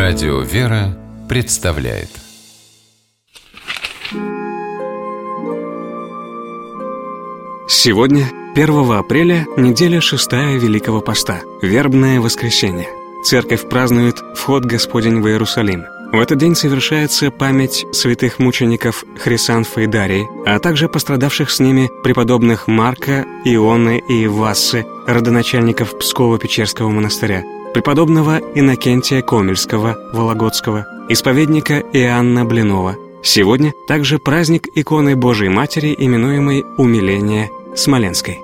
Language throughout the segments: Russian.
Радио «Вера» представляет. Сегодня, 1 апреля, неделя 6 Великого Поста, Вербное воскресенье. Церковь празднует вход Господень в Иерусалим. В этот день совершается память святых мучеников Хрисанфа и Дарии, а также пострадавших с ними преподобных Марка, Ионы и Вассы, родоначальников Псково-Печерского монастыря, преподобного Иннокентия Комельского, Вологодского, исповедника Иоанна Блинова. Сегодня также праздник иконы Божией Матери, именуемой «Умиление» Смоленской.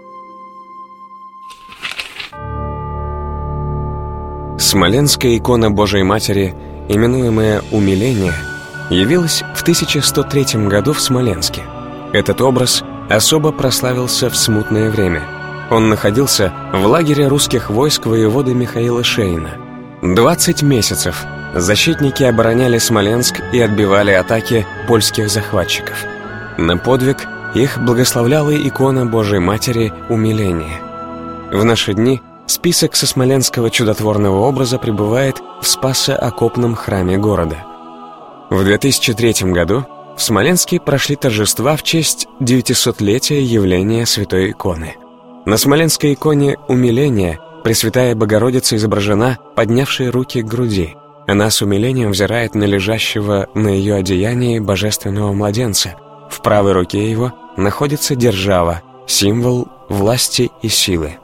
Смоленская икона Божией Матери, именуемая «Умиление», явилась в 1103 году в Смоленске. Этот образ особо прославился в смутное время. Он находился в лагере русских войск воеводы Михаила Шейна. 20 месяцев защитники обороняли Смоленск и отбивали атаки польских захватчиков. На подвиг их благословляла икона Божией Матери «Умиление». В наши дни список со смоленского чудотворного образа пребывает в Спасо-Окопном храме города. В 2003 году в Смоленске прошли торжества в честь 900-летия явления святой иконы. На смоленской иконе «Умиление» Пресвятая Богородица изображена, поднявшей руки к груди. Она с умилением взирает на лежащего на ее одеянии божественного младенца. В правой руке его находится держава, символ власти и силы.